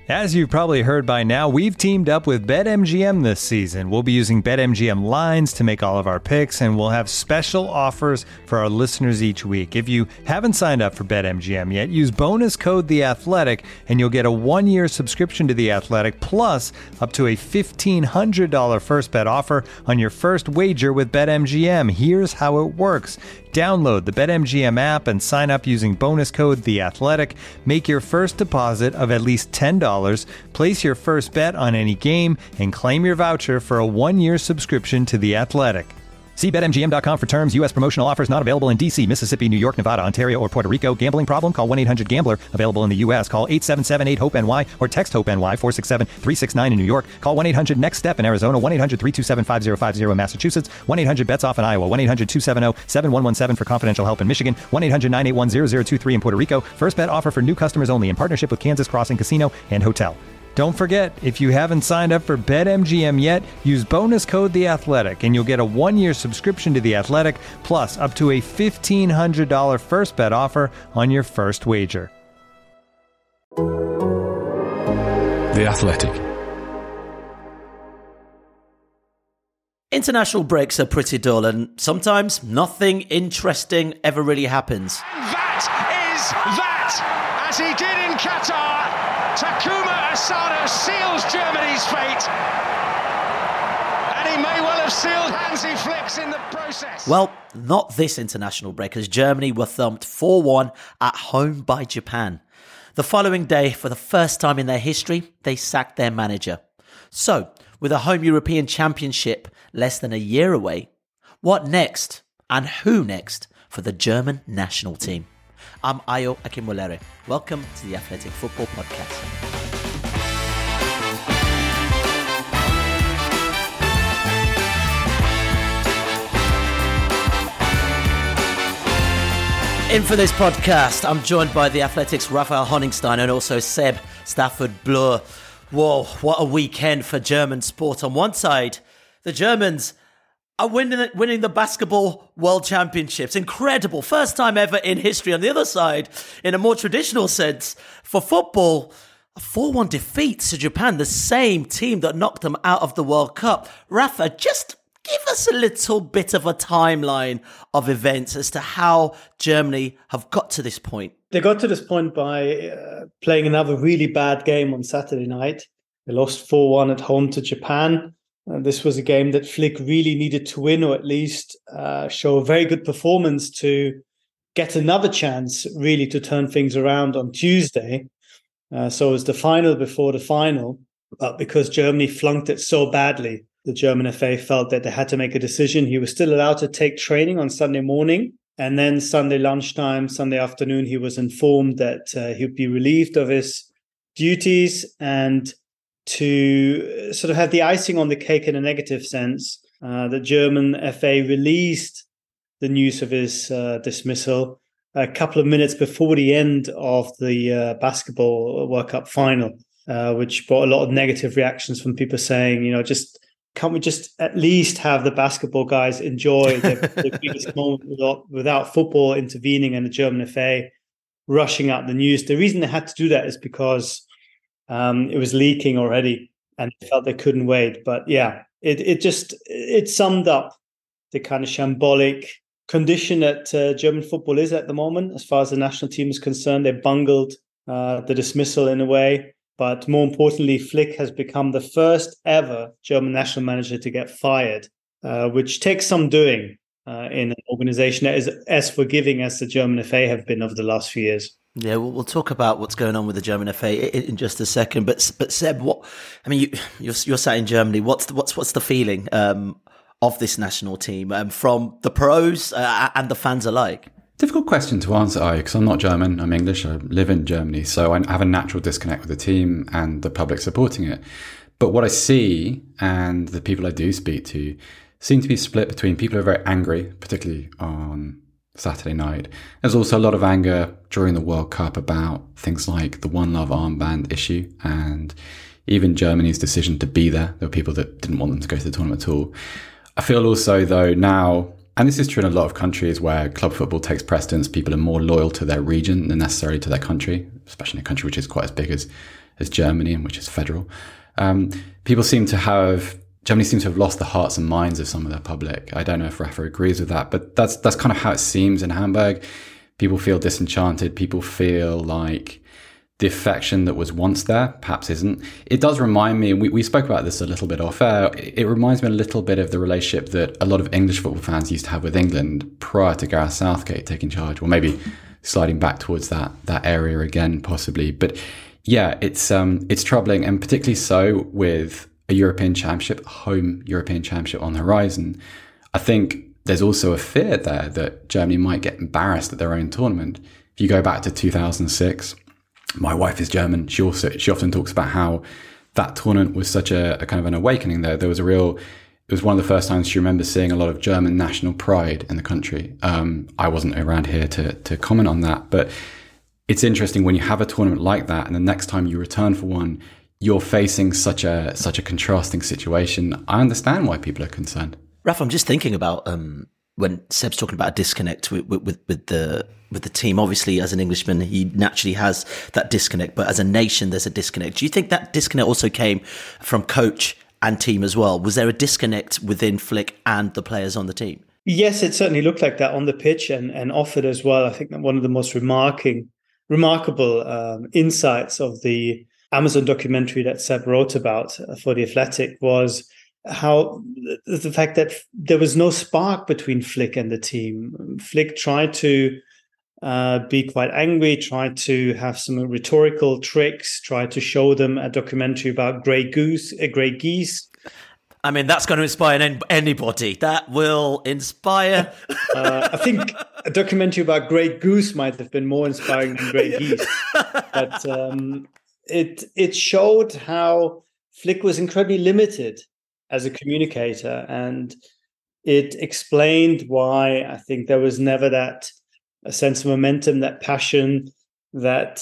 As you've probably heard by now, we've teamed up with BetMGM this season. We'll be using BetMGM lines to make all of our picks, and we'll have special offers for our listeners each week. If you haven't signed up for BetMGM yet, use bonus code The Athletic, and you'll get a 1-year subscription to The Athletic, plus up to a $1,500 first bet offer on your first wager with BetMGM. Here's how it works. Download the BetMGM app and sign up using bonus code The Athletic. Make your first deposit of at least $10. Place your first bet on any game and claim your voucher for a 1-year subscription to The Athletic. See BetMGM.com for terms. U.S. promotional offers not available in D.C., Mississippi, New York, Nevada, Ontario, or Puerto Rico. Gambling problem? Call 1-800-GAMBLER. Available in the U.S. Call 877-8-HOPE-NY or text HOPE-NY 467-369 in New York. Call 1-800-NEXT-STEP in Arizona. 1-800-327-5050 in Massachusetts. 1-800-BETS-OFF in Iowa. 1-800-270-7117 for confidential help in Michigan. 1-800-981-0023 in Puerto Rico. First bet offer for new customers only in partnership with Kansas Crossing Casino and Hotel. Don't forget, if you haven't signed up for BetMGM yet, use bonus code The Athletic, and you'll get a 1-year subscription to The Athletic, plus up to a $1,500 first bet offer on your first wager. The Athletic. International breaks are pretty dull, and sometimes nothing interesting ever really happens. That is that, as he did in Qatar. Takuma Asano seals Germany's fate, and he may well have sealed Hansi Flick's in the process. Well, not this international break, as Germany were thumped 4-1 at home by Japan. The following day, for the first time in their history, they sacked their manager. So, with a home European Championship less than a year away, what next, and who next for the German national team? I'm Ayo Akinwolere. Welcome to the Athletic Football Podcast. In for this podcast, I'm joined by the Athletic's Raphael Honigstein and also Seb Stafford Bloor. Whoa, what a weekend for German sport. On one side, the Germans are winning the basketball world championships. Incredible. First time ever in history. On the other side, in a more traditional sense, for football, a 4-1 defeat to Japan, the same team that knocked them out of the World Cup. Rafa, just give us a little bit of a timeline of events as to how Germany have got to this point. They got to this point by playing another really bad game on Saturday night. They lost 4-1 at home to Japan. This was a game that Flick really needed to win, or at least show a very good performance to get another chance really to turn things around on Tuesday. So it was the final before the final. But because Germany flunked it so badly, the German FA felt that they had to make a decision. He was still allowed to take training on Sunday morning. And then Sunday lunchtime, Sunday afternoon, he was informed that he'd be relieved of his duties, and to sort of have the icing on the cake in a negative sense, the German FA released the news of his dismissal a couple of minutes before the end of the basketball World Cup final, which brought a lot of negative reactions from people saying, can't we just at least have the basketball guys enjoy the biggest moment without football intervening and the German FA rushing out the news? The reason they had to do that is because it was leaking already and they felt they couldn't wait. But yeah, it summed up the kind of shambolic condition that German football is at the moment. As far as the national team is concerned, they bungled the dismissal in a way. But more importantly, Flick has become the first ever German national manager to get fired, which takes some doing in an organization that is as forgiving as the German FA have been over the last few years. Yeah, we'll talk about what's going on with the German FA in just a second. But Seb, you're sat in Germany. What's the feeling of this national team from the pros and the fans alike? Difficult question to answer, because I'm not German, I'm English, I live in Germany, so I have a natural disconnect with the team and the public supporting it. But what I see, and the people I do speak to, seem to be split between people who are very angry, particularly on Saturday night. There's also a lot of anger during the World Cup about things like the One Love armband issue, and even Germany's decision to be there. There were people that didn't want them to go to the tournament at all. I feel also, though, now, and this is true in a lot of countries where club football takes precedence, people are more loyal to their region than necessarily to their country, especially in a country which is quite as big as as Germany, and which is federal. Germany seems to have lost the hearts and minds of some of their public. I don't know if Rafa agrees with that, but that's kind of how it seems in Hamburg. People feel disenchanted. People feel like the affection that was once there perhaps isn't. It does remind me, and we spoke about this a little bit off air, it reminds me a little bit of the relationship that a lot of English football fans used to have with England prior to Gareth Southgate taking charge, or maybe sliding back towards that area again, possibly. But yeah, it's troubling, and particularly so with a European Championship, home European Championship on the horizon. I think there's also a fear there that Germany might get embarrassed at their own tournament. If you go back to 2006, my wife is German. She often talks about how that tournament was such a kind of an awakening there. It was one of the first times she remembers seeing a lot of German national pride in the country. I wasn't around here to comment on that, but it's interesting when you have a tournament like that, and the next time you return for one, you're facing such a contrasting situation. I understand why people are concerned. Raf, I'm just thinking about when Seb's talking about a disconnect with the team. Obviously, as an Englishman, he naturally has that disconnect, but as a nation, there's a disconnect. Do you think that disconnect also came from coach and team as well? Was there a disconnect within Flick and the players on the team? Yes, it certainly looked like that on the pitch and off it as well. I think that one of the most remarkable insights of the Amazon documentary that Seb wrote about for The Athletic was how the fact that there was no spark between Flick and the team. Flick tried to be quite angry, tried to have some rhetorical tricks, tried to show them a documentary about grey geese. I mean, that's going to inspire anybody. That will inspire. I think a documentary about Grey Goose might have been more inspiring than Grey Geese. But it showed how Flick was incredibly limited as a communicator, and it explained why I think there was never that a sense of momentum, that passion, that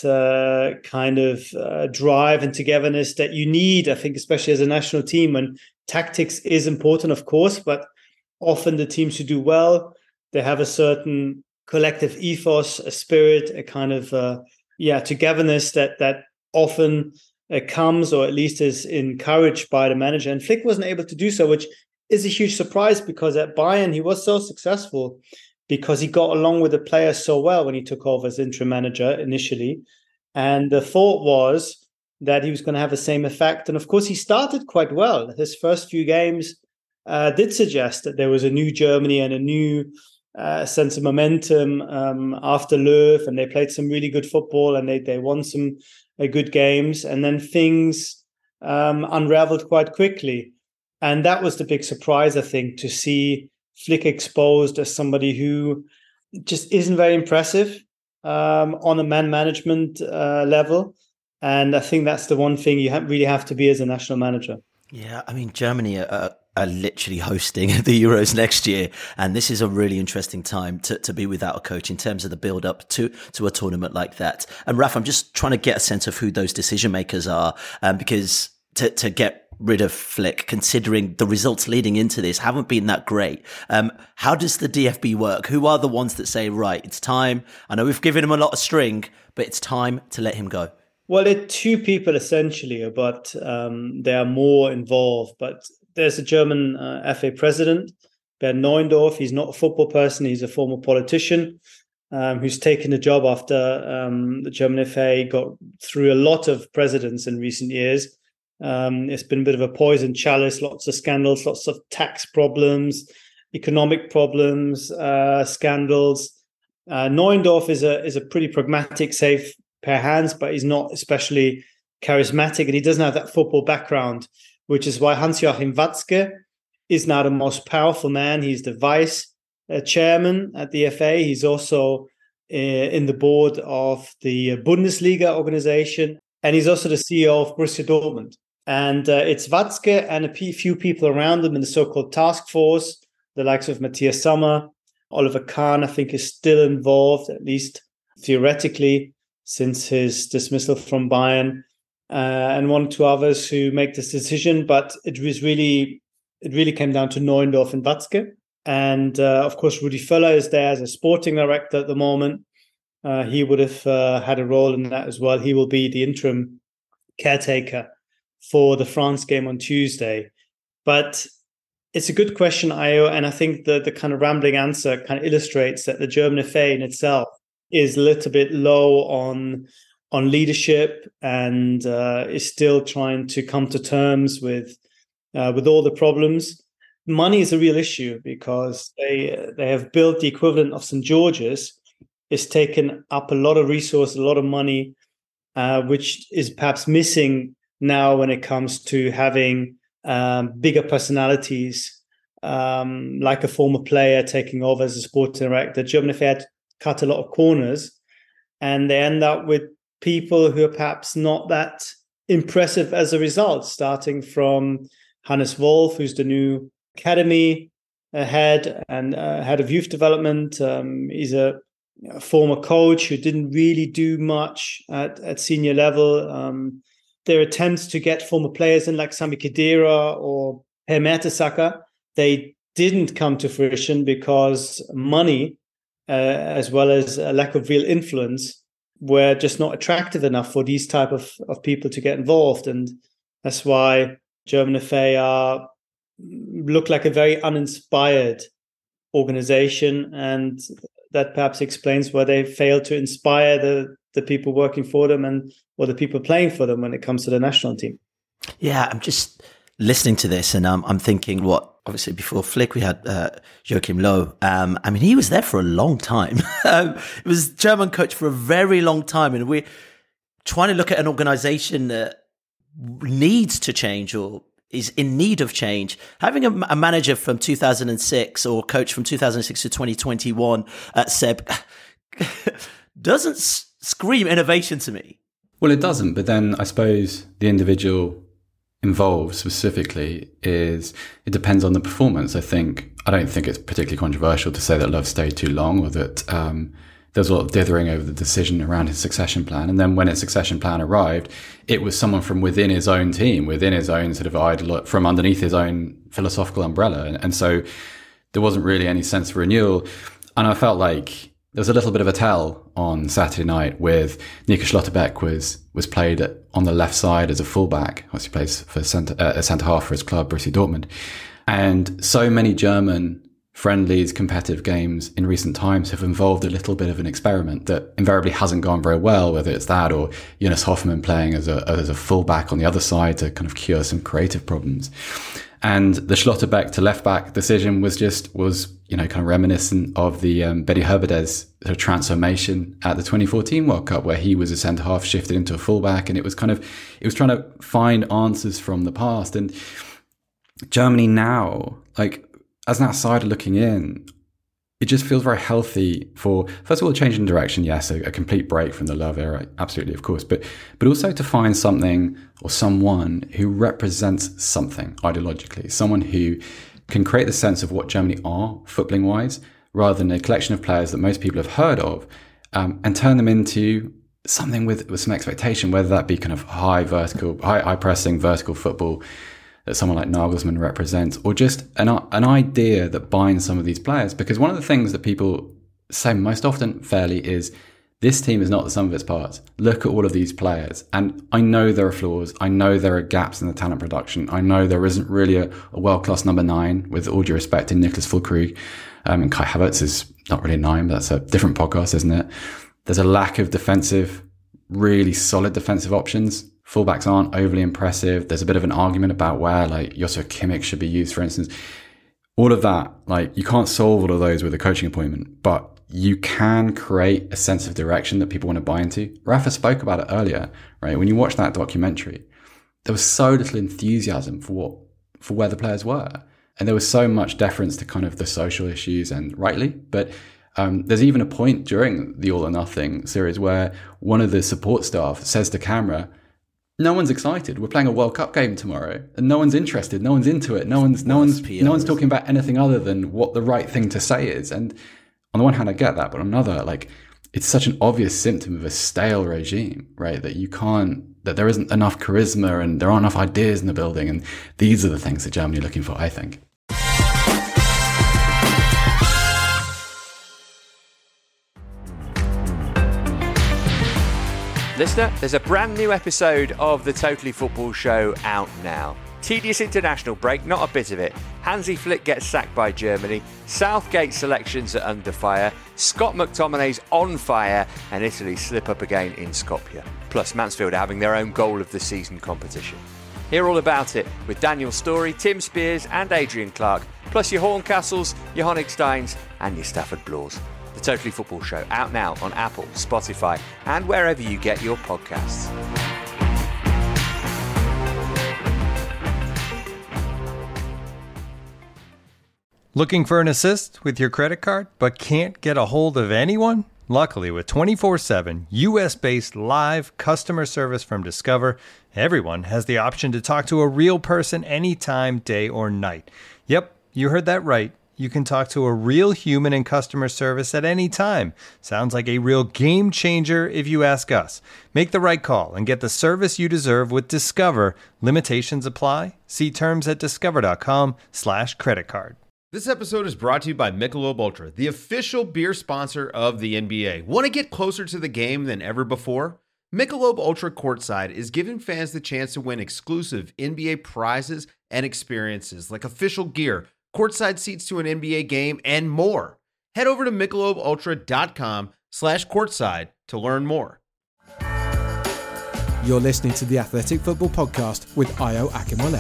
kind of drive and togetherness that you need, I think, especially as a national team, when tactics is important, of course, but often the teams who do well, they have a certain collective ethos, a spirit, a kind of togetherness that often comes, or at least is encouraged by the manager. And Flick wasn't able to do so, which is a huge surprise, because at Bayern he was so successful because he got along with the players so well when he took over as interim manager initially. And the thought was that he was going to have the same effect. And of course, he started quite well. His first few games did suggest that there was a new Germany and a new sense of momentum after Löw, and they played some really good football, and they won some good games. And then things unraveled quite quickly. And that was the big surprise, I think, to see Flick exposed as somebody who just isn't very impressive on a man management level. And I think that's the one thing you really have to be as a national manager. Yeah, I mean, Germany are literally hosting the Euros next year. And this is a really interesting time to be without a coach in terms of the build up to a tournament like that. And Raf, I'm just trying to get a sense of who those decision makers are, because to get rid of Flick, considering the results leading into this haven't been that great. How does the DFB work? Who are the ones that say, right, it's time? I know we've given him a lot of string, but it's time to let him go. Well, there are two people essentially, but they are more involved. But there's a German FA president, Bernd Neuendorf. He's not a football person. He's a former politician who's taken the job after the German FA got through a lot of presidents in recent years. It's been a bit of a poison chalice, lots of scandals, lots of tax problems, economic problems, scandals. Neuendorf is a pretty pragmatic, safe pair of hands, but he's not especially charismatic, and he doesn't have that football background, which is why Hans-Joachim Watzke is now the most powerful man. He's the vice chairman at the FA. He's also in the board of the Bundesliga organization, and he's also the CEO of Borussia Dortmund. And it's Watzke and a few people around him in the so-called task force, the likes of Matthias Sommer. Oliver Kahn, I think, is still involved, at least theoretically, since his dismissal from Bayern, and one or two others who make this decision. But it really came down to Neuendorf and Watzke. And of course, Rudi Völler is there as a sporting director at the moment. He would have had a role in that as well. He will be the interim caretaker for the France game on Tuesday. But it's a good question, Ayo, and I think the kind of rambling answer kind of illustrates that the German FA in itself is a little bit low on leadership and is still trying to come to terms with all the problems. Money is a real issue because they have built the equivalent of St. George's. It's taken up a lot of resources, a lot of money, which is perhaps missing now when it comes to having bigger personalities, like a former player taking over as a sporting director. German FA had cut a lot of corners, and they end up with people who are perhaps not that impressive as a result, starting from Hannes Wolf, who's the new academy head and head of youth development. He's a former coach who didn't really do much at senior level. Their attempts to get former players in like Sami Khedira or Per Mertesacker, they didn't come to fruition because money, as well as a lack of real influence, were just not attractive enough for these type of people to get involved. And that's why German FA look like a very uninspired organization, and that perhaps explains why they fail to inspire the people working for them or the people playing for them when it comes to the national team. Yeah, I'm just listening to this and I'm thinking, obviously before Flick we had Joachim Low. I mean, he was there for a long time. He was German coach for a very long time, and we're trying to look at an organization that needs to change or is in need of change. Having a manager from 2006 or coach from 2006 to 2021 at Seb doesn't scream innovation to me. Well, it doesn't. But then I suppose the individual involved specifically it depends on the performance. I don't think it's particularly controversial to say that Love stayed too long, or that there's a lot of dithering over the decision around his succession plan. And then when his succession plan arrived, it was someone from within his own team, within his own sort of idol, from underneath his own philosophical umbrella. And so there wasn't really any sense of renewal. And I felt like there was a little bit of a tell on Saturday night with Nico Schlotterbeck was played on the left side as a fullback. He plays for centre half for his club, Borussia Dortmund. And so many German friendlies, competitive games in recent times have involved a little bit of an experiment that invariably hasn't gone very well, whether it's that or Jonas Hoffmann playing as a fullback on the other side to kind of cure some creative problems. And the Schlotterbeck to left back decision was kind of reminiscent of the Betty Herberdes sort of transformation at the 2014 World Cup, where he was a centre half shifted into a fullback, and it was trying to find answers from the past. And Germany now, like, as an outsider looking in, it just feels very healthy for, first of all, a change in direction. Yes, a complete break from the Love era, absolutely, of course, but also to find something or someone who represents something ideologically, someone who can create the sense of what Germany are footballing wise, rather than a collection of players that most people have heard of, and turn them into something with some expectation, whether that be kind of high pressing vertical football that someone like Nagelsmann represents, or just an idea that binds some of these players. Because one of the things that people say most often fairly is, this team is not the sum of its parts. Look at all of these players. And I know there are flaws. I know there are gaps in the talent production. I know there isn't really a world-class number 9, with all due respect to Niklas Füllkrug. And Kai Havertz is not really a 9, but that's a different podcast, isn't it? There's a lack of really solid defensive options. Fullbacks aren't overly impressive. There's a bit of an argument about where, like, Joshua Kimmich should be used, for instance. All of that, like, you can't solve all of those with a coaching appointment, but you can create a sense of direction that people want to buy into. Rafa spoke about it earlier, right? When you watch that documentary, there was so little enthusiasm for where the players were. And there was so much deference to kind of the social issues, and rightly, but there's even a point during the All or Nothing series where one of the support staff says to camera, no one's excited. We're playing a World Cup game tomorrow, and no one's interested. No one's into it. No one's talking about anything other than what the right thing to say is. And on the one hand, I get that, but on another, like, it's such an obvious symptom of a stale regime, right? That there isn't enough charisma and there aren't enough ideas in the building. And these are the things that Germany are looking for, I think. Listener, there's a brand new episode of the Totally Football Show out now. Tedious international break, not a bit of it. Hansi Flick gets sacked by Germany. Southgate selections are under fire. Scott McTominay's on fire. And Italy slip up again in Skopje. Plus, Mansfield are having their own goal of the season competition. Hear all about it with Daniel Storey, Tim Spears and Adrian Clark. Plus your Horncastles, your Honigsteins and your Stafford Bloors. The Totally Football Show, out now on Apple, Spotify, and wherever you get your podcasts. Looking for an assist with your credit card, but can't get a hold of anyone? Luckily, with 24/7 US-based live customer service from Discover, everyone has the option to talk to a real person anytime, day or night. Yep, you heard that right. You can talk to a real human in customer service at any time. Sounds like a real game changer if you ask us. Make the right call and get the service you deserve with Discover. Limitations apply. See terms at discover.com/creditcard. This episode is brought to you by Michelob Ultra, the official beer sponsor of the NBA. Want to get closer to the game than ever before? Michelob Ultra Courtside is giving fans the chance to win exclusive NBA prizes and experiences like official gear, courtside seats to an NBA game, and more. Head over to MichelobUltra.com/courtside to learn more. You're listening to the Athletic Football Podcast with Ayo Akinwale.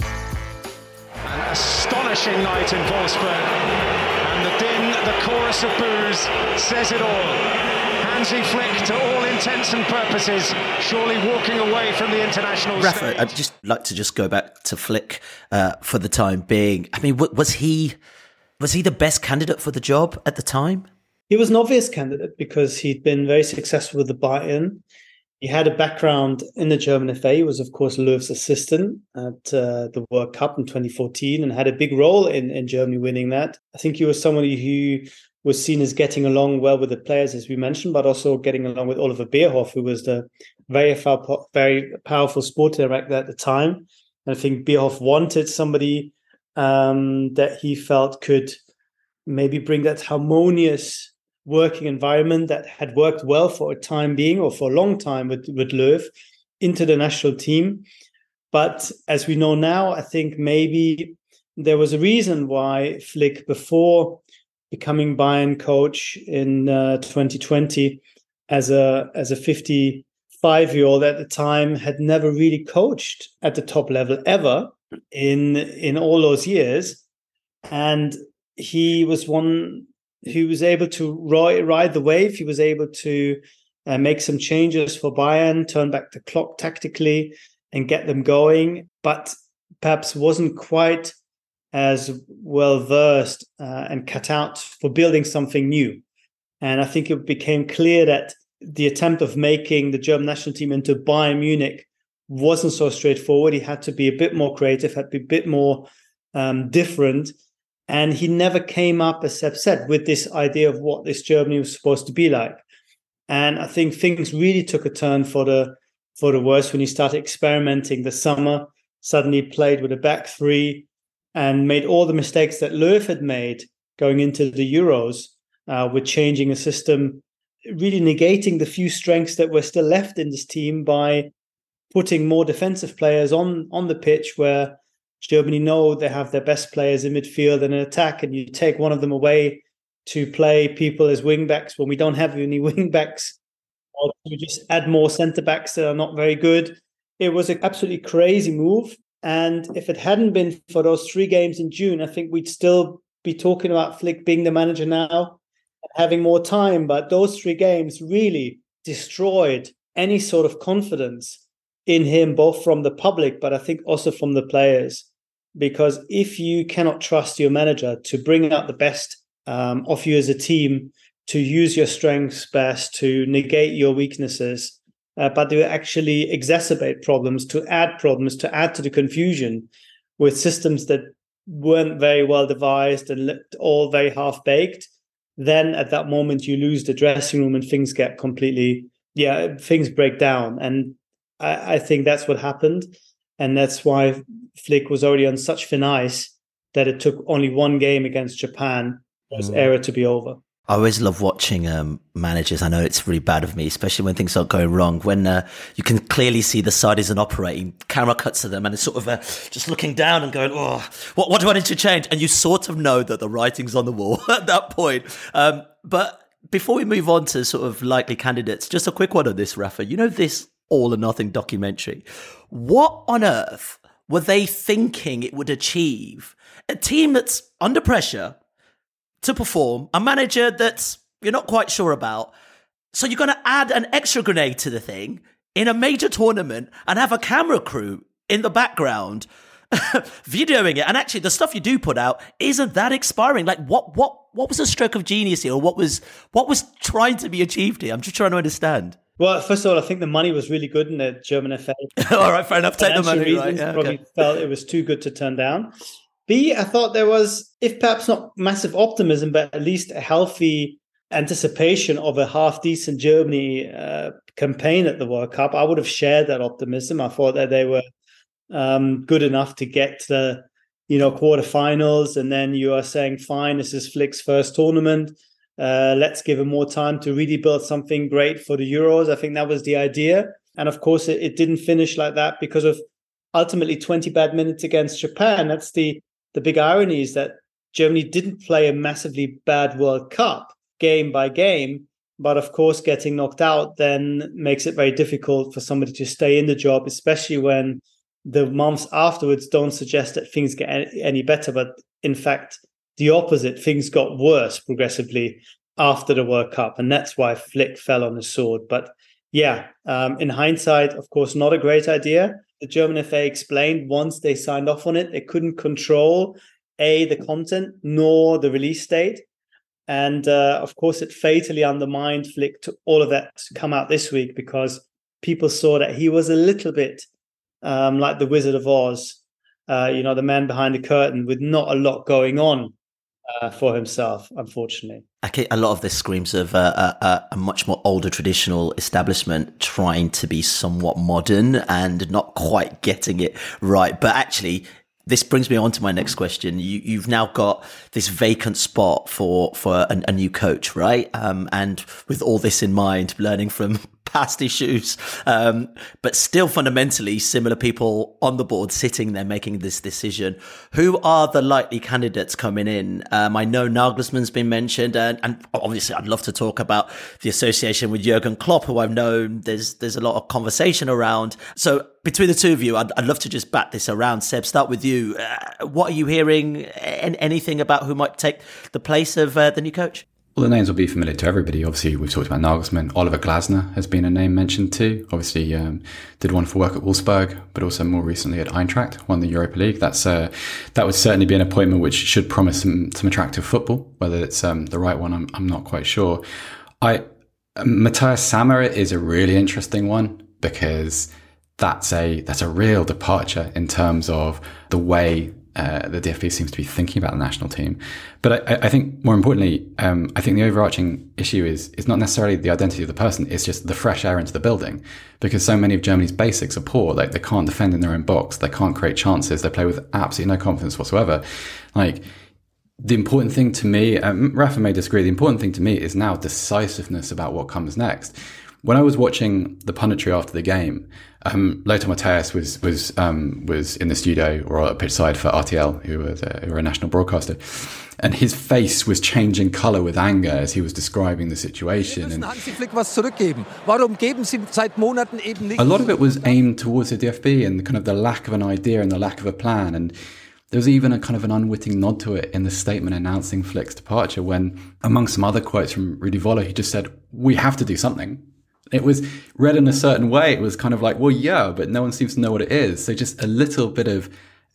An astonishing night in Wolfsburg. And the din, the chorus of boos says it all. Hansi Flick, to all intents and purposes, surely walking away from the international Rafa, stage. I'd just like to go back to Flick for the time being. I mean, was he the best candidate for the job at the time? He was an obvious candidate because he'd been very successful with the Bayern. He had a background in the German FA. He was, of course, Löw's assistant at the World Cup in 2014 and had a big role in Germany winning that. I think he was somebody who was seen as getting along well with the players, as we mentioned, but also getting along with Oliver Bierhoff, who was the very powerful sport director at the time. And I think Bierhoff wanted somebody that he felt could maybe bring that harmonious working environment that had worked well for a time being or for a long time with Löw into the national team. But as we know now, I think maybe there was a reason why Flick, before becoming Bayern coach in 2020, as a 55-year-old at the time, had never really coached at the top level ever in all those years. And he was one who was able to ride the wave. He was able to make some changes for Bayern, turn back the clock tactically and get them going, but perhaps wasn't quite as well versed and cut out for building something new. And I think it became clear that the attempt of making the German national team into Bayern Munich wasn't so straightforward. He had to be a bit more creative, had to be a bit more different. And he never came up, as Seb said, with this idea of what this Germany was supposed to be like. And I think things really took a turn for the worse when he started experimenting this summer, suddenly played with a back three and made all the mistakes that Löw had made going into the Euros, with changing a system, really negating the few strengths that were still left in this team by putting more defensive players on the pitch, where Germany know they have their best players in midfield and in attack, and you take one of them away to play people as wing backs when we don't have any wing backs, or you just add more centre backs that are not very good. It was an absolutely crazy move. And if it hadn't been for those 3 games in June, I think we'd still be talking about Flick being the manager now and having more time. But those 3 games really destroyed any sort of confidence in him, both from the public, but I think also from the players. Because if you cannot trust your manager to bring out the best of you as a team, to use your strengths best, to negate your weaknesses, but to actually exacerbate problems, to add to the confusion with systems that weren't very well devised and looked all very half-baked, then at that moment you lose the dressing room and things get completely, things break down. And I think that's what happened. And that's why Flick was already on such thin ice that it took only 1 game against Japan for his era to be over. I always love watching managers. I know it's really bad of me, especially when things aren't going wrong. When you can clearly see the side isn't operating, camera cuts to them and it's sort of just looking down and going, oh, what do I need to change? And you sort of know that the writing's on the wall at that point. But before we move on to sort of likely candidates, just a quick one on this, Rafa. You know, this All or Nothing documentary. What on earth were they thinking it would achieve? A team that's under pressure to perform, a manager that's you're not quite sure about. So you're going to add an extra grenade to the thing in a major tournament and have a camera crew in the background videoing it. And actually, the stuff you do put out isn't that inspiring. Like, what was a stroke of genius here? Or what was trying to be achieved here? I'm just trying to understand. Well, first of all, I think the money was really good in the German FA. All right, fair enough. Take the money. Right? Yeah, probably felt it was too good to turn down. B, I thought there was, if perhaps not massive optimism, but at least a healthy anticipation of a half-decent Germany campaign at the World Cup. I would have shared that optimism. I thought that they were good enough to get to the quarterfinals, and then you are saying, fine, this is Flick's first tournament. Let's give him more time to really build something great for the Euros. I think that was the idea. And of course, it didn't finish like that because of ultimately 20 bad minutes against Japan. That's the big irony, is that Germany didn't play a massively bad World Cup game by game. But of course, getting knocked out then makes it very difficult for somebody to stay in the job, especially when the months afterwards don't suggest that things get any better. But in fact, the opposite, things got worse progressively after the World Cup. And that's why Flick fell on his sword. But yeah, in hindsight, of course, not a great idea. The German FA explained once they signed off on it, they couldn't control the content nor the release date. And of course, it fatally undermined Flick to all of that to come out this week, because people saw that he was a little bit like the Wizard of Oz, the man behind the curtain with not a lot going on for himself, unfortunately. Okay, a lot of this screams of a much more older traditional establishment trying to be somewhat modern and not quite getting it right. But actually, this brings me on to my next question. You've now got this vacant spot for a new coach, right? And with all this in mind, learning from past issues, but still fundamentally similar people on the board sitting there making this decision. Who are the likely candidates coming in? I know Nagelsmann's been mentioned, and obviously I'd love to talk about the association with Jurgen Klopp, who I've known there's a lot of conversation around. So between the two of you, I'd love to just bat this around. Seb, start with you. What are you hearing? Anything about who might take the place of the new coach? Well, the names will be familiar to everybody. Obviously, we've talked about Nagelsmann. Oliver Glasner has been a name mentioned too. Obviously, did wonderful work at Wolfsburg, but also more recently at Eintracht, won the Europa League. That would certainly be an appointment which should promise some attractive football. Whether it's the right one, I'm not quite sure. Matthias Sammer is a really interesting one, because that's a real departure in terms of the way the DFB seems to be thinking about the national team. But I think more importantly, I think the overarching issue is not necessarily the identity of the person, it's just the fresh air into the building, because so many of Germany's basics are poor. Like, they can't defend in their own box, they can't create chances, they play with absolutely no confidence whatsoever. Like, the important thing to me, Rafa may disagree, the important thing to me is now decisiveness about what comes next. When I was watching the punditry after the game, Lothar Matthäus was in the studio or at pitch side for RTL, who are a national broadcaster, and his face was changing colour with anger as he was describing the situation. And Hansi Flick was zurückgeben. Warum geben Sie seit Monaten eben nicht? A lot of it was aimed towards the DFB and kind of the lack of an idea and the lack of a plan. And there was even a kind of an unwitting nod to it in the statement announcing Flick's departure, when, among some other quotes from Rudi Völler, he just said, "We have to do something." It was read in a certain way. It was kind of like, well, yeah, but no one seems to know what it is. So just a little bit of,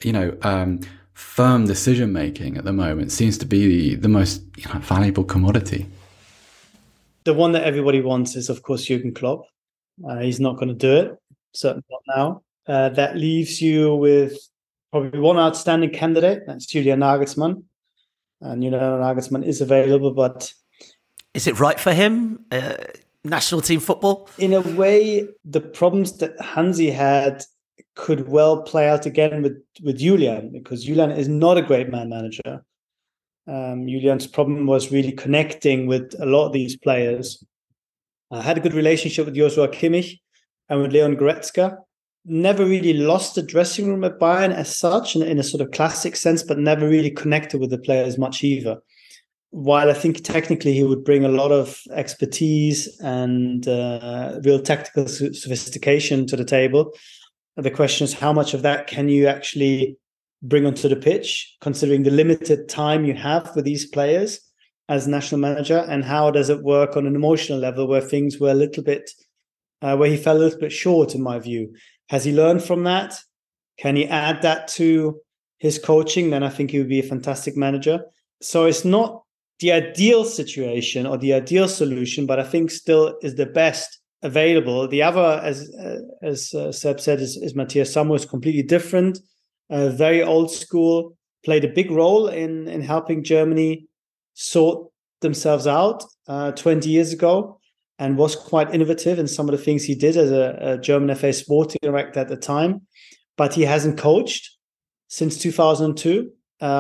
firm decision making at the moment seems to be the most valuable commodity. The one that everybody wants is, of course, Jurgen Klopp. He's not going to do it, certainly not now. That leaves you with probably one outstanding candidate. That's Julian Nagelsmann. And Nagelsmann is available, but is it right for him? National team football? In a way, the problems that Hansi had could well play out again with Julian, because Julian is not a great man manager. Julian's problem was really connecting with a lot of these players. I had a good relationship with Joshua Kimmich and with Leon Goretzka. Never really lost the dressing room at Bayern as such, in a sort of classic sense, but never really connected with the players much either. While I think technically he would bring a lot of expertise and real tactical sophistication to the table, the question is how much of that can you actually bring onto the pitch, considering the limited time you have with these players as national manager, and how does it work on an emotional level where things were a little bit, where he fell a little bit short, in my view. Has he learned from that? Can he add that to his coaching? Then I think he would be a fantastic manager. So it's not the ideal situation or the ideal solution, but I think still is the best available. The other, as Seb said, is Matthias Sammer, is completely different, very old school, played a big role in helping Germany sort themselves out 20 years ago, and was quite innovative in some of the things he did as a German FA sporting director at the time. But he hasn't coached since 2002,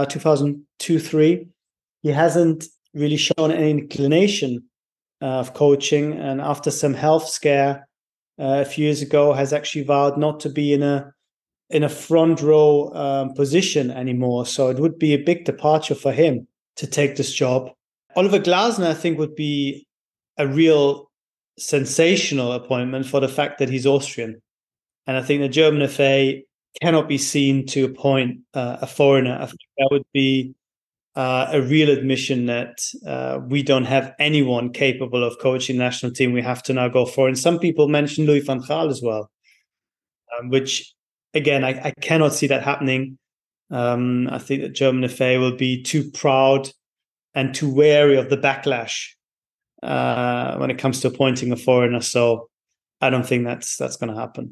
2002-03. He hasn't really shown any inclination of coaching, and after some health scare a few years ago, has actually vowed not to be in a front row position anymore. So it would be a big departure for him to take this job. Oliver Glasner, I think, would be a real sensational appointment for the fact that he's Austrian. And I think the German FA cannot be seen to appoint a foreigner. I think that would be a real admission that we don't have anyone capable of coaching the national team. We have to now go for. And some people mentioned Louis van Gaal as well, which, again, I cannot see that happening. I think that German FA will be too proud and too wary of the backlash when it comes to appointing a foreigner. So I don't think that's going to happen.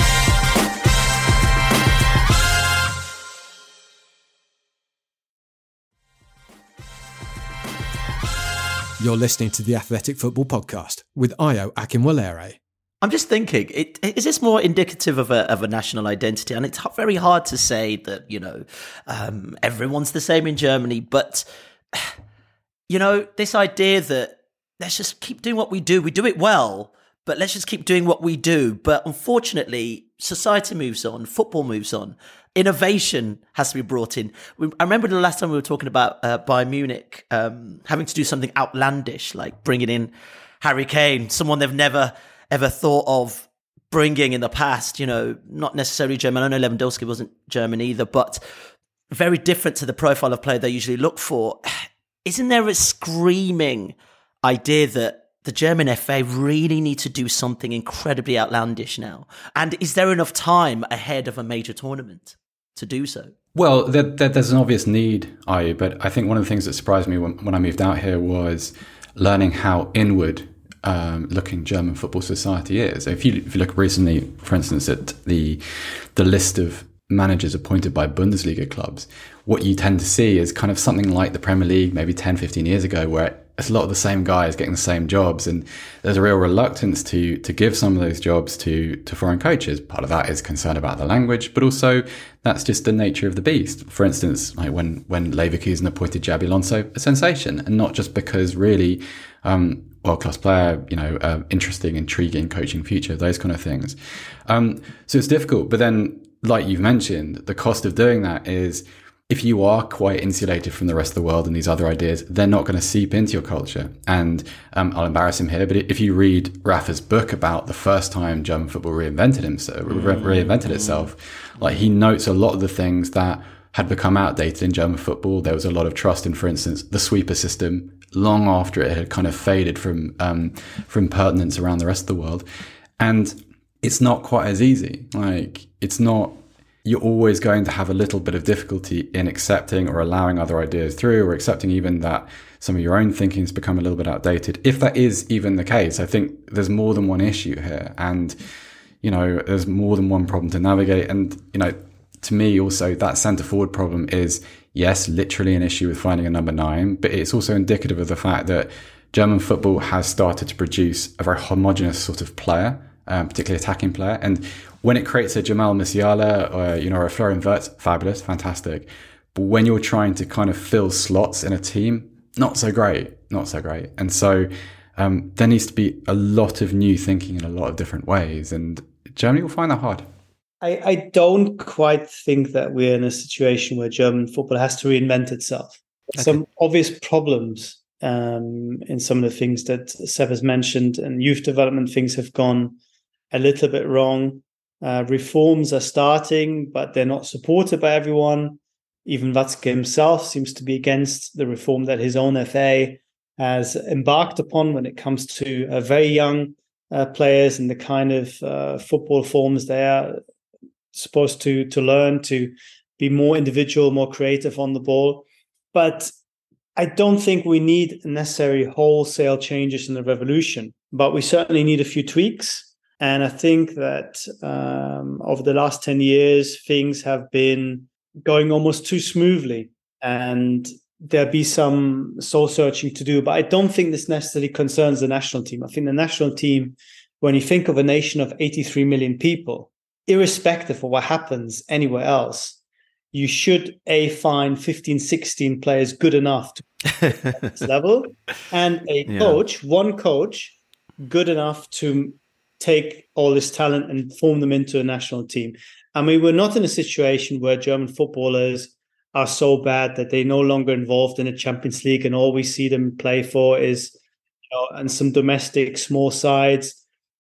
You're listening to the Athletic Football Podcast with Ayo Akinwolere. I'm just thinking, is this more indicative of a national identity? And it's very hard to say that, everyone's the same in Germany. But, this idea that let's just keep doing what we do. We do it well, but let's just keep doing what we do. But unfortunately, society moves on, football moves on. Innovation has to be brought in. I remember the last time we were talking about Bayern Munich having to do something outlandish, like bringing in Harry Kane, someone they've never ever thought of bringing in the past. Not necessarily German. I know Lewandowski wasn't German either, but very different to the profile of player they usually look for. Isn't there a screaming idea that the German FA really need to do something incredibly outlandish now? And is there enough time ahead of a major tournament to do so? Well, there's an obvious need, but I think one of the things that surprised me when I moved out here was learning how inward looking German football society is. If you look recently, for instance, at the list of managers appointed by Bundesliga clubs, what you tend to see is kind of something like the Premier League maybe 10, 15 years ago, where it's a lot of the same guys getting the same jobs, and there's a real reluctance to give some of those jobs to foreign coaches. Part of that is concern about the language, but also that's just the nature of the beast. For instance, like when Leverkusen appointed Xabi Alonso, a sensation, and not just because really world-class player, interesting, intriguing coaching future, those kind of things. So it's difficult, but then, like you've mentioned, the cost of doing that is, if you are quite insulated from the rest of the world and these other ideas, they're not going to seep into your culture. And I'll embarrass him here, but if you read Rafa's book about the first time German football reinvented itself, like, he notes a lot of the things that had become outdated in German football. There was a lot of trust in, for instance, the sweeper system long after it had kind of faded from pertinence around the rest of the world. And it's not quite as easy. Like, it's not, you're always going to have a little bit of difficulty in accepting or allowing other ideas through, or accepting even that some of your own thinking has become a little bit outdated. If that is even the case, I think there's more than one issue here, and, there's more than one problem to navigate. And, to me also, that centre forward problem is, yes, literally an issue with finding a number 9, but it's also indicative of the fact that German football has started to produce a very homogenous sort of player, particularly attacking player. And when it creates a Jamal Musiala or a Florian Wirtz, fabulous, fantastic. But when you're trying to kind of fill slots in a team, not so great. And so there needs to be a lot of new thinking in a lot of different ways. And Germany will find that hard. I don't quite think that we're in a situation where German football has to reinvent itself. Okay. Some obvious problems in some of the things that Seb has mentioned, and youth development things have gone a little bit wrong. Reforms are starting, but they're not supported by everyone. Even Watzke himself seems to be against the reform that his own FA has embarked upon when it comes to very young players and the kind of football forms they are supposed to learn to be more individual, more creative on the ball. But I don't think we need necessary wholesale changes in the revolution, but we certainly need a few tweaks. And I think that over the last 10 years, things have been going almost too smoothly, and there'll be some soul searching to do. But I don't think this necessarily concerns the national team. I think the national team, when you think of a nation of 83 million people, irrespective of what happens anywhere else, you should find 15, 16 players good enough to at this level, and one coach good enough to take all this talent and form them into a national team. I mean, we're not in a situation where German footballers are so bad that they're no longer involved in the Champions League, and all we see them play for is, and some domestic small sides.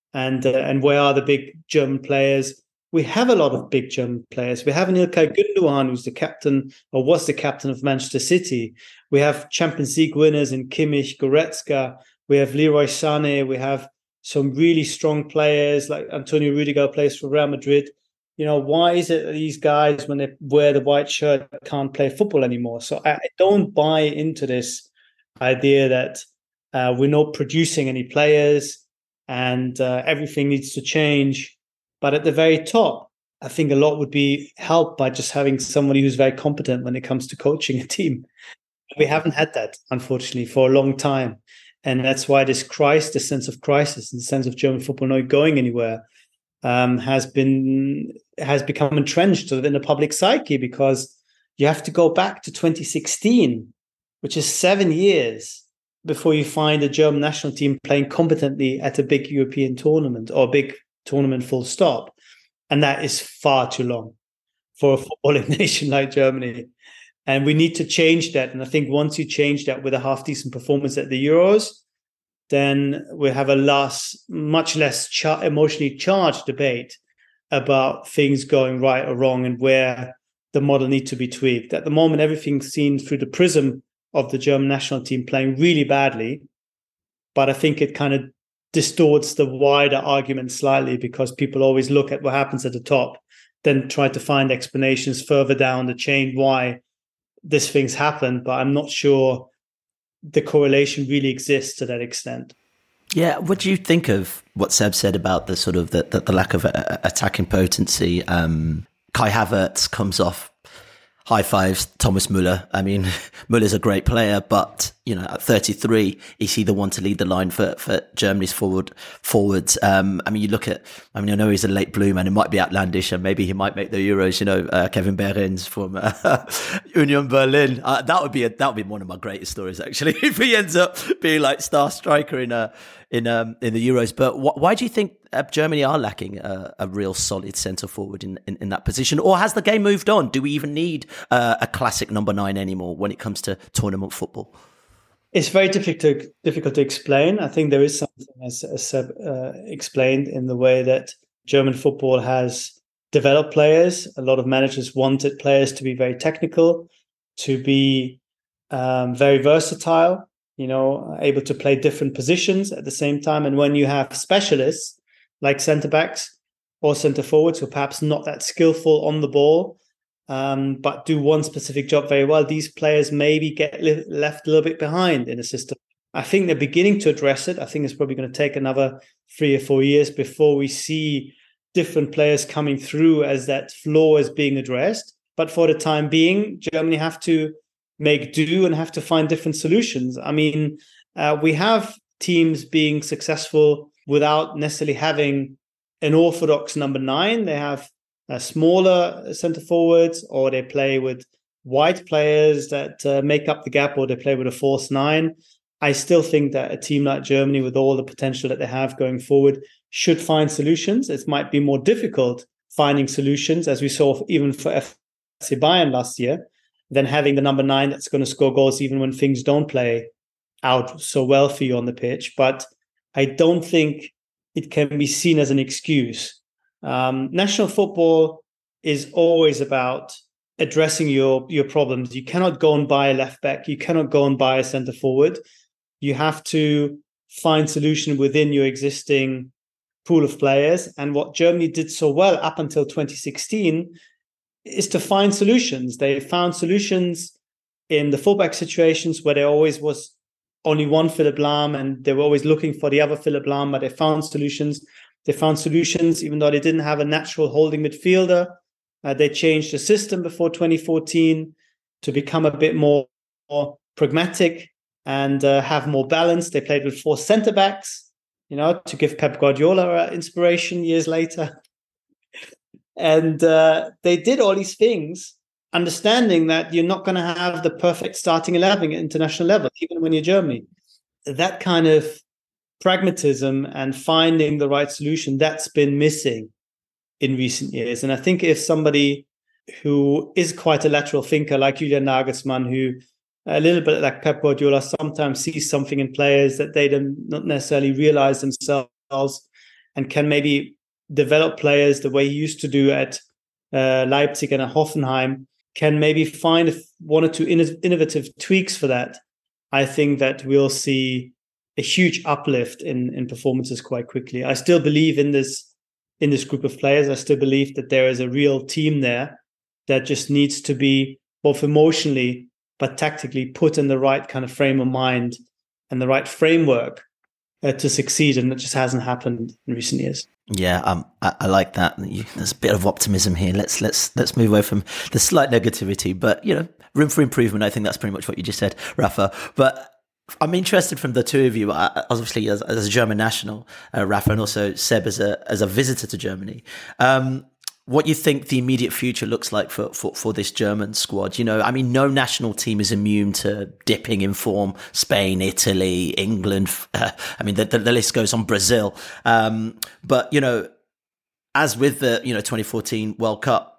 And where are the big German players? We have a lot of big German players. We have İlkay Gündoğan, who's the captain, or was the captain of Manchester City. We have Champions League winners in Kimmich, Goretzka. We have Leroy Sané. We have some really strong players like Antonio Rudiger plays for Real Madrid. Why is it that these guys, when they wear the white shirt, can't play football anymore? So I don't buy into this idea that we're not producing any players and everything needs to change. But at the very top, I think a lot would be helped by just having somebody who's very competent when it comes to coaching a team. We haven't had that, unfortunately, for a long time. And that's why this sense of crisis, and the sense of German football not going anywhere, has become entrenched in the public psyche, because you have to go back to 2016, which is 7 years before you find a German national team playing competently at a big European tournament, or a big tournament full stop. And that is far too long for a footballing nation like Germany. And we need to change that. And I think once you change that with a half-decent performance at the Euros, then we have a much less emotionally charged debate about things going right or wrong and where the model needs to be tweaked. At the moment, everything's seen through the prism of the German national team playing really badly. But I think it kind of distorts the wider argument slightly, because people always look at what happens at the top, then try to find explanations further down the chain why this thing's happened. But I'm not sure the correlation really exists to that extent. Yeah, what do you think of what Seb said about the sort of the lack of attacking potency? Kai Havertz comes off, high fives Thomas Müller. I mean, Müller's a great player, but at 33, is he the one to lead the line for Germany's forwards? I mean, I know he's a late bloomer, and it might be outlandish, and maybe he might make the Euros. Kevin Behrens from Union Berlin. That would be one of my greatest stories, actually, if he ends up being like star striker in the Euros. But why do you think Germany are lacking a real solid centre forward in that position? Or has the game moved on? Do we even need a classic number 9 anymore when it comes to tournament football? It's very difficult to explain. I think there is something, as Seb explained, in the way that German football has developed players. A lot of managers wanted players to be very technical, to be very versatile, able to play different positions at the same time. And when you have specialists like centre-backs or centre-forwards who are perhaps not that skillful on the ball, but do one specific job very well, these players maybe get left a little bit behind in the system. I think they're beginning to address it. I think it's probably going to take another 3 or 4 years before we see different players coming through as that flaw is being addressed. But for the time being, Germany have to make do and have to find different solutions. I mean, we have teams being successful without necessarily having an orthodox number 9. They have smaller centre forwards, or they play with wide players that make up the gap, or they play with a false nine. I still think that a team like Germany, with all the potential that they have going forward, should find solutions. It might be more difficult finding solutions, as we saw even for FC Bayern last year, than having the number 9 that's going to score goals even when things don't play out so well for you on the pitch. But I don't think it can be seen as an excuse. National football is always about addressing your problems. You cannot go and buy a left back. You cannot go and buy a centre forward. You have to find solution within your existing pool of players. And what Germany did so well up until 2016 is to find solutions. They found solutions in the fullback situations where there always was only one Philipp Lahm, and they were always looking for the other Philipp Lahm, but they found solutions. They found solutions even though they didn't have a natural holding midfielder. They changed the system before 2014 to become a bit more pragmatic and have more balance. They played with 4 centre-backs, to give Pep Guardiola inspiration years later. And they did all these things, understanding that you're not going to have the perfect starting 11 at international level, even when you're Germany. That kind of pragmatism and finding the right solution, that's been missing in recent years. And I think if somebody who is quite a lateral thinker like Julian Nagelsmann, who a little bit like Pep Guardiola sometimes sees something in players that they don't not necessarily realize themselves, and can maybe develop players the way he used to do at Leipzig and at Hoffenheim, can maybe find 1 or 2 innovative tweaks for that. I think that we'll see a huge uplift in performances quite quickly. I still believe in this group of players. I still believe that there is a real team there that just needs to be both emotionally but tactically put in the right kind of frame of mind and the right framework to succeed. And it just hasn't happened in recent years. Yeah, I like that. There's a bit of optimism here. Let's move away from the slight negativity, but room for improvement. I think that's pretty much what you just said, Rafa. But I'm interested from the two of you, obviously as a German national, Rafa, and also Seb as a visitor to Germany. What you think the immediate future looks like for this German squad? No national team is immune to dipping in form. Spain, Italy, England. The list goes on. Brazil. But as with the 2014 World Cup,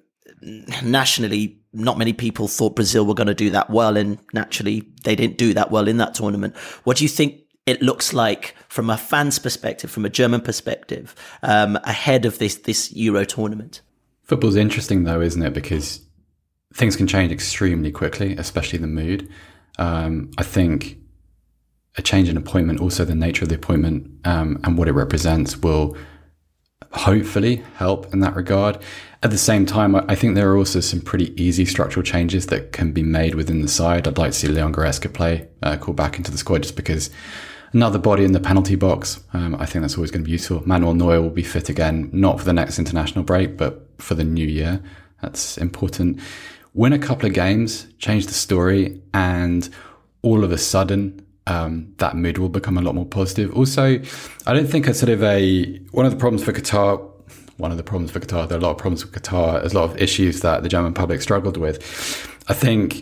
nationally, not many people thought Brazil were going to do that well, and naturally, they didn't do that well in that tournament. What do you think it looks like from a fan's perspective, from a German perspective, ahead of this Euro tournament? Football's interesting though, isn't it? Because things can change extremely quickly, especially the mood. I think a change in appointment, also the nature of the appointment and what it represents, will hopefully help in that regard. At the same time, I think there are also some pretty easy structural changes that can be made within the side. I'd like to see Leon Goretzka play, called back into the squad, just because another body in the penalty box. I think that's always going to be useful. Manuel Neuer will be fit again, not for the next international break, but for the new year. That's important. Win a couple of games, change the story, and all of a sudden, that mood will become a lot more positive. Also, I don't think one of the problems for Qatar, there are a lot of problems with Qatar, there's a lot of issues that the German public struggled with. I think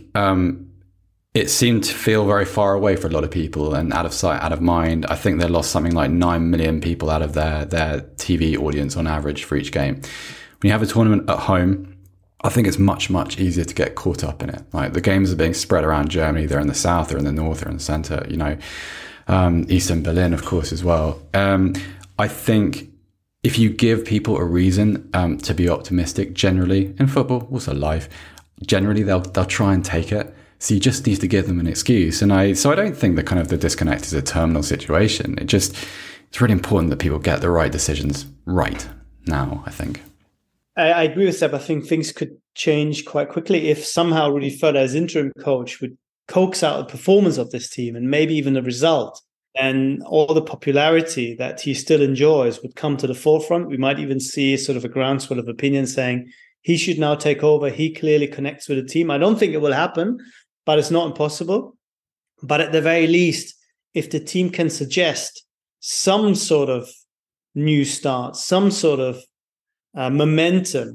it seemed to feel very far away for a lot of people and out of sight, out of mind. I think they lost something like 9 million people out of their TV audience on average for each game. When you have a tournament at home, I think it's much, much easier to get caught up in it. Like, the games are being spread around Germany. They're in the south, they're in the north, they're in the center, Eastern Berlin, of course, as well. I think if you give people a reason to be optimistic, generally, in football, also life, generally they'll try and take it. So you just need to give them an excuse. And I don't think that kind of the disconnect is a terminal situation. It's really important that people get the right decisions right now, I think. I agree with Seb. I think things could change quite quickly if somehow Rudi Völler, as interim coach, would coax out the performance of this team and maybe even the result. And all the popularity that he still enjoys would come to the forefront. We might even see sort of a groundswell of opinion saying he should now take over. He clearly connects with the team. I don't think it will happen, but it's not impossible. But at the very least, if the team can suggest some sort of new start, some sort of momentum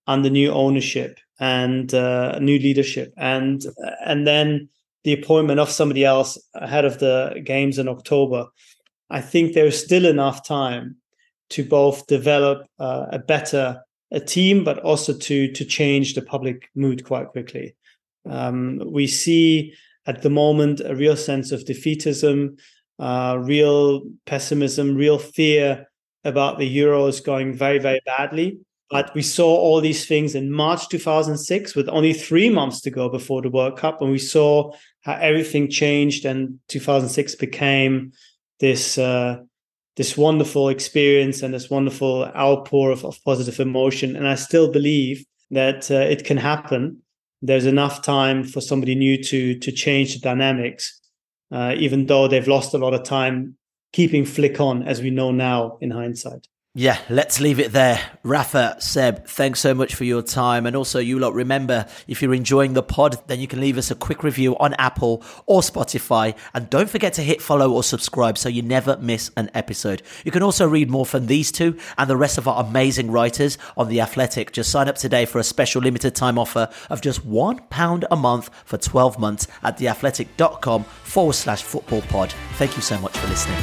under new ownership and new leadership, and then the appointment of somebody else ahead of the games in October, I think there's still enough time to both develop a team, but also to change the public mood quite quickly. We see at the moment a real sense of defeatism, real pessimism, real fear about the Euros going very, very badly. But we saw all these things in March 2006 with only 3 months to go before the World Cup. And we saw how everything changed, and 2006 became this wonderful experience and this wonderful outpour of positive emotion. And I still believe that it can happen. There's enough time for somebody new to change the dynamics, even though they've lost a lot of time keeping Flick on, as we know now in hindsight. Yeah, let's leave it there. Rafa, Seb, thanks so much for your time. And also, you lot, remember, if you're enjoying the pod, then you can leave us a quick review on Apple or Spotify. And don't forget to hit follow or subscribe so you never miss an episode. You can also read more from these two and the rest of our amazing writers on The Athletic. Just sign up today for a special limited time offer of just £1 a month for 12 months at theathletic.com/footballpod. Thank you so much for listening.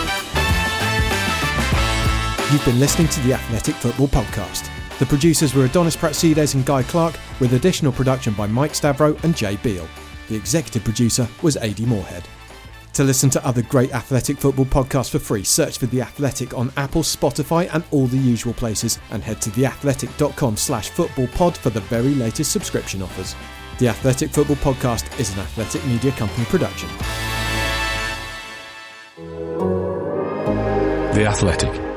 You've been listening to the Athletic Football Podcast. The producers were Adonis Pratsides and Guy Clark, with additional production by Mike Stavro and Jay Beale. The executive producer was Adi Moorhead. To listen to other great Athletic Football podcasts for free, search for The Athletic on Apple, Spotify and all the usual places, and head to theathletic.com/footballpod for the very latest subscription offers. The Athletic Football Podcast is an Athletic Media Company production. The Athletic.